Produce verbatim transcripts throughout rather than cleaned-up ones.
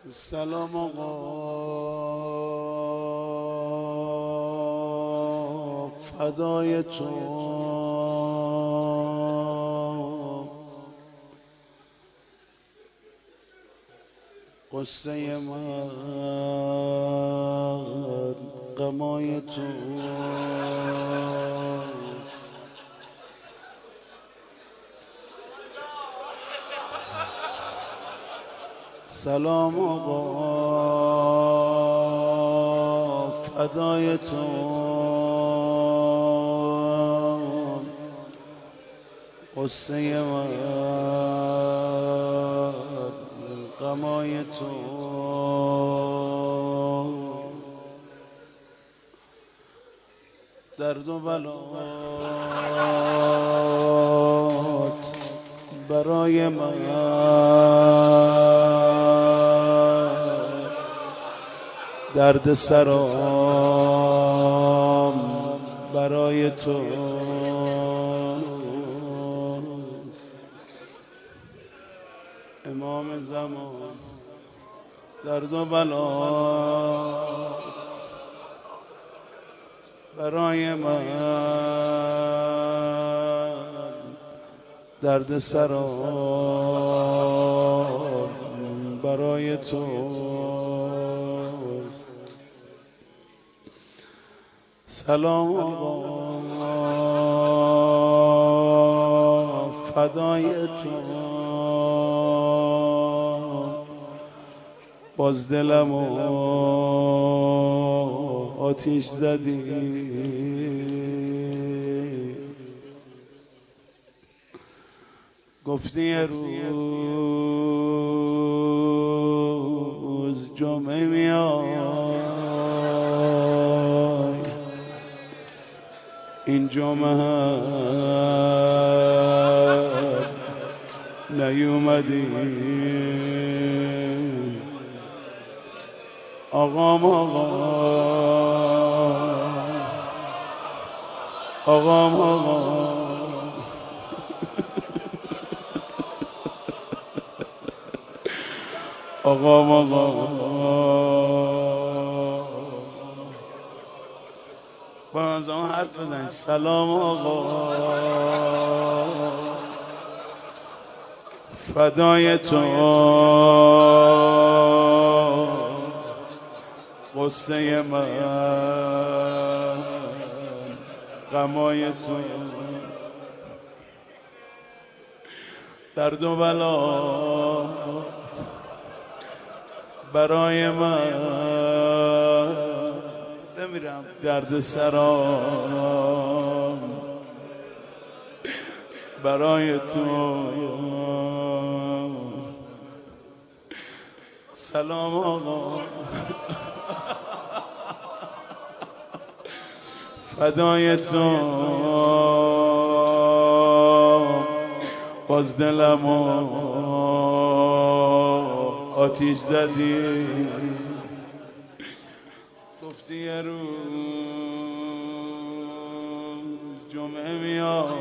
سلام آقا فدای تو، قصه من غمای تو. سلام آقا فدای تو، قصه من غمای تو. درد و بلات برای من، درد سرام برای تو. امام زمان درد و بلات برای من، درد سرام برای تو. سلام آقا فدای تو، باز دلمو آتیش زدی، گفتی یه روز جمعه میای، این جمعه هم نیومدی. آقام آقا آقام آقا آقام آقا با من حرف بزن. سلام آقا فدای تو، قصه من غمای تو. درد و بلا برای من، بمیرم درد سرام برای تو. سلام آقا فدای تو، باز دلمو آتیش زدی، گفتی یه روز جمعه میای،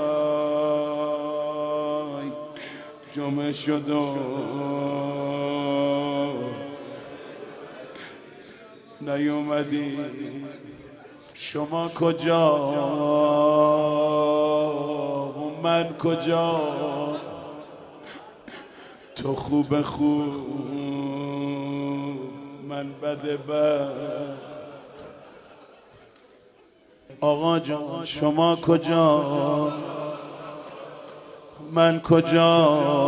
جمعه شد و نیومدی. شما کجا و من کجا، تو خوب خوب من بد بد. آقا جان شما کجا من کجا،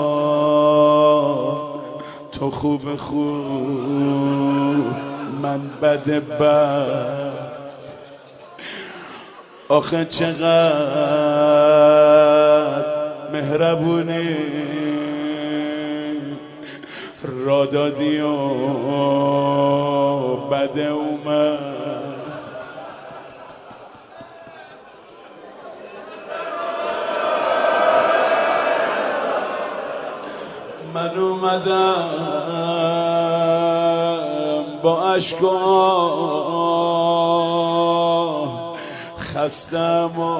تو خوب خوب من بد بد. آخه چقدر مهربونی را دادی و بد اومد. من اومدم با اشک و آه، خستم و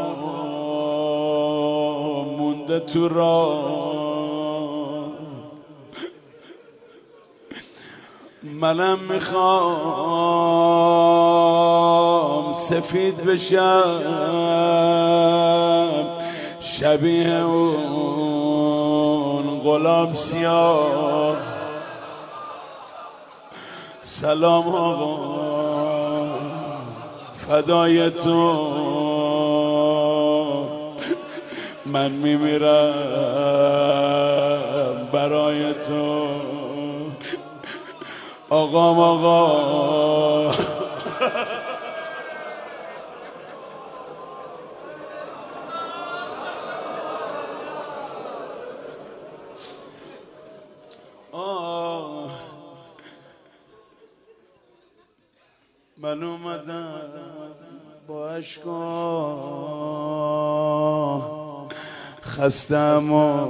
مونده تو راه. منم میخوام سفید بشم شبیه اون غلام سیاه. سلام آقا فدای تو من میمیرم برای تو. آقام آقا آه من اومدم با عشقا خستم و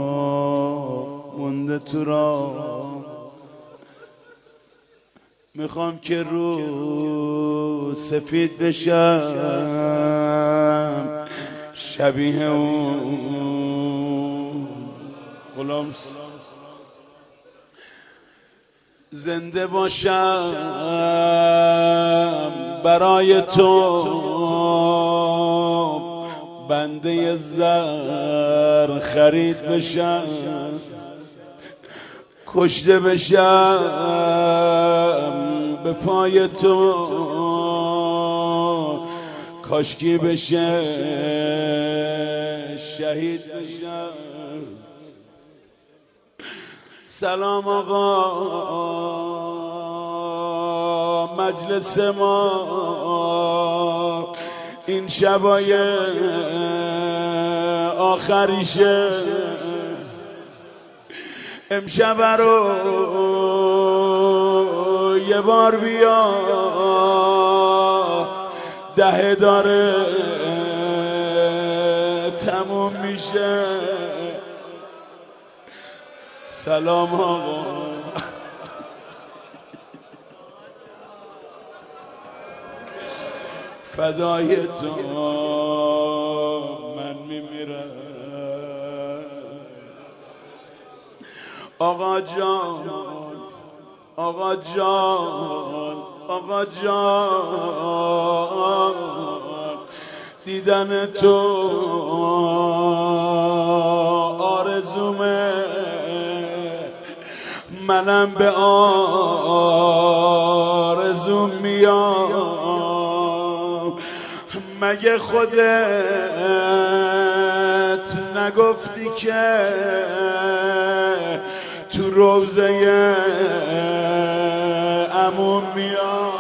مونده تو را. میخوام که رو سفید بشم شبیه اون غلام زنده باشم برای تو بنده زر خرید بشم کشته بشم به پای تو کاشکی بشه شهید بشم. سلام آقا مجلس ما این شبای آخریشه امشب رو یه بار بیا دهه داره تموم میشه. سلام آقا فدای تو من میمیرم. آقا جان آقا جان آقا جان دیدن تو آرزومه منم به آرزوم میام. مگه خودت نگفتی که تو روضه عموم میام؟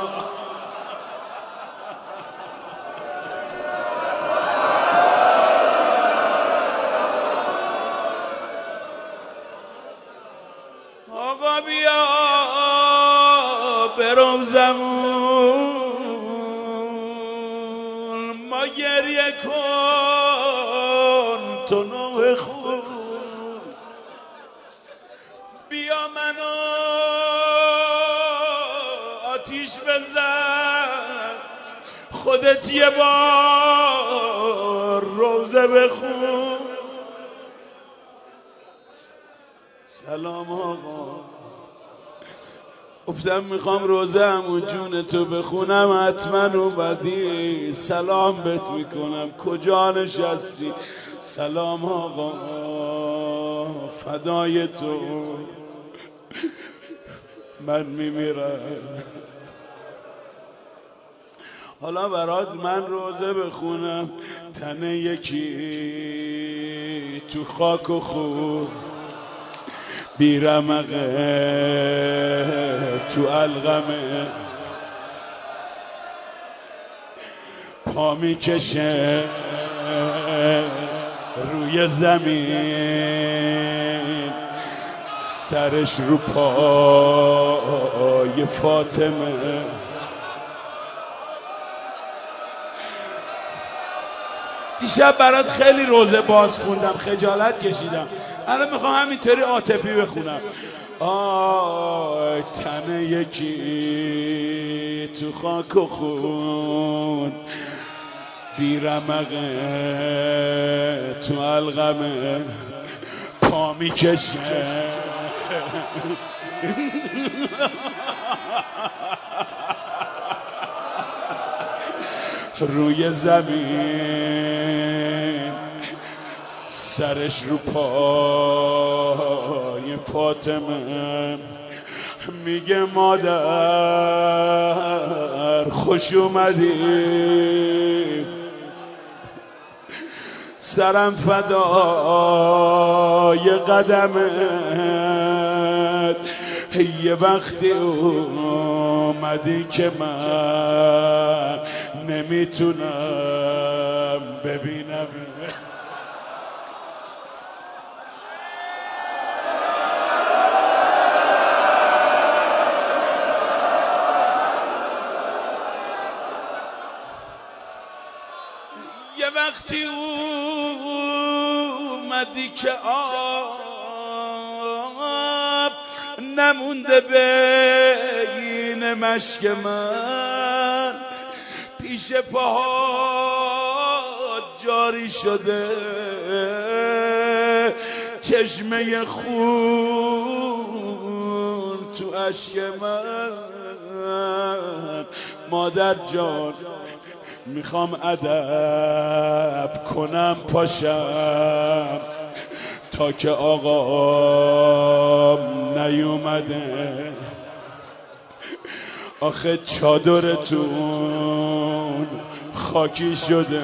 آقا بیا به روزمون ما گریه کن تو نوح خون بیا منو آتیش بزن خودت یه بار روزه بخون. سلام آقا گفتم میخوام روزه همون جون تو بخونم حتما اومدی سلام بهت میکنم کجا نشستی؟ سلام آقا فدای تو من میمیرم. حالا برات من روزه بخونم تن یکی تو خاک و خون بیرمقه تو علقمه پا میکشه روی زمین سرش رو پای فاطمه. دیشب برات خیلی روزه باز خوندم خجالت کشیدم الان میخوام همینطوری عاطفی بخونم. آی تن یکی تو خاک و خون بیرمقه تو علقمه پا میکشه روی زمین سرش رو پای فاطمه میگه مادر خوش اومدی، سرم فدای قدمت، یه وقتی اومدی که من نمیتونم ببینم. یه وقتی اومدی که آب نمونده بین مشک من، پیش پاها جاری شده چشمه خون تو اشک من. مادر جان میخوام ادب کنم پاشم تا که آقام نیومده، آخه چادرتون خاکی شده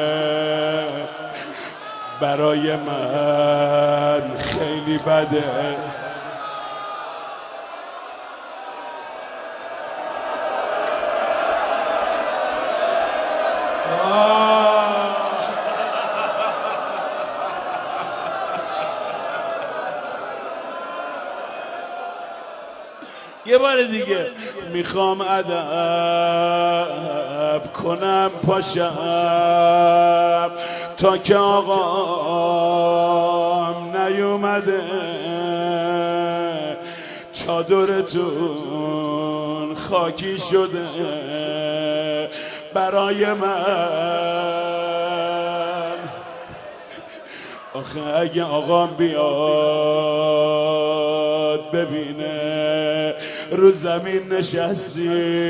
برای من خیلی بده. یه بار دیگه میخوام ادب کنم پاشم تا که آقام نیومده، چادرتون خاکی شده برای من. آخه اگه آقام بیاد ببینه رو زمین نشستی،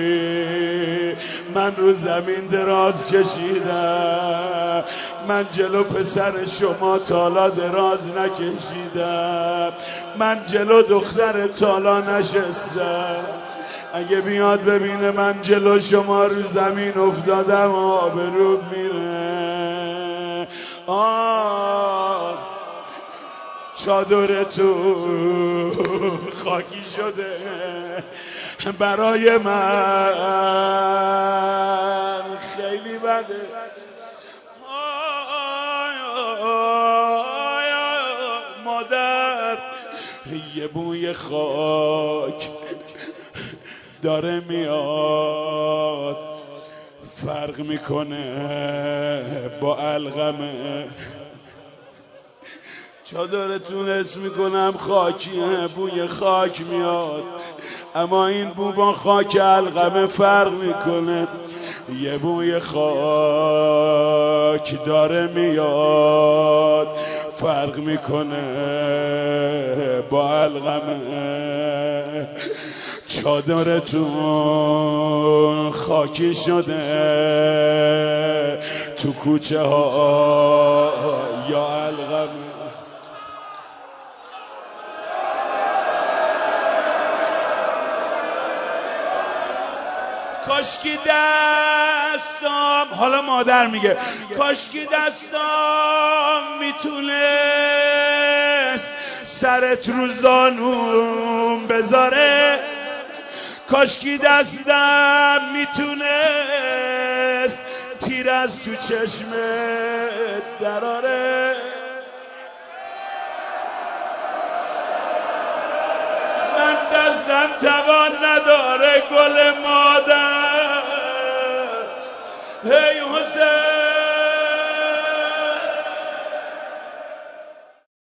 من رو زمین دراز کشیدم، من جلو پسر شما تالا دراز نکشیدم، من جلو دختر تالا نشستم، اگه بیاد ببینه من جلو شما رو زمین افتادم آبروم میره. آه چادرتون خاکی شده برای من خیلی بده. مادر یه بوی خاک داره میاد، فرق میکنه با علقمه. چادرتون اسم میکنم خاکیه، بوی خاک میاد، اما این بو با خاک علقمه فرق میکنه. یه بوی خاک داره میاد، فرق میکنه با علقمه. چادرتون خاکی شده تو کوچه ها یا علقمه. کاشکی دستام، حالا مادر میگه کاشکی دستام میتونست سرت رو زانوم بذاره، کاشکی دستم میتونست تیر از تو چشمت دراره. من دستم توان نداره گل مادر، هی حسین